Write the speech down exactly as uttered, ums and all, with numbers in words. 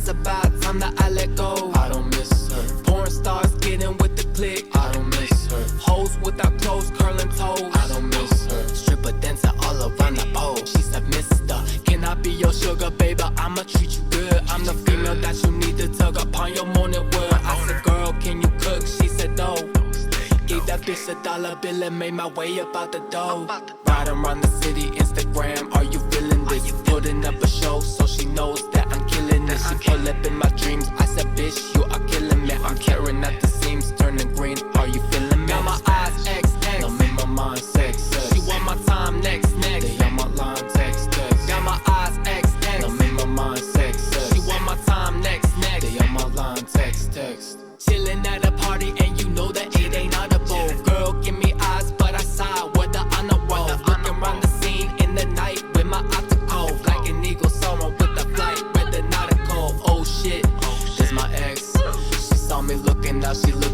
it's about time that I let go. I don't miss her. Porn stars getting with the click. I don't miss her. Hoes without clothes, curling toes. I don't miss her. Stripper dancer all around the pole. She said, mister, can I be your sugar baby? I'ma treat you good. I'm the female that you need to tug upon your morning wood. I said, girl, can you cook? She said, no. Gave that bitch a dollar bill and made my way up out the door. Riding around the city, Instagram, are you feeling this? Putting up a show so she knows that I'm killing it. She pull up in my dreams, I said, bitch, you are killing me. I'm carrying at the seams, turning green, are you feeling me? Got my eyes X, X, now make my mind sex, sex. She want my time next, next, they on my line, text, text. Got my eyes X, X, now make my mind sex, sex. She want my time next, next, they on my line, text, text. Chillin' at a party and you know that it ain't audible. Girl, give me eyes, but I sigh whether on the road. Looking around the scene in the night with my optical. Like an eagle soaring with the flight, with the nautical. Oh shit, this my ex. She saw me looking, now she looking.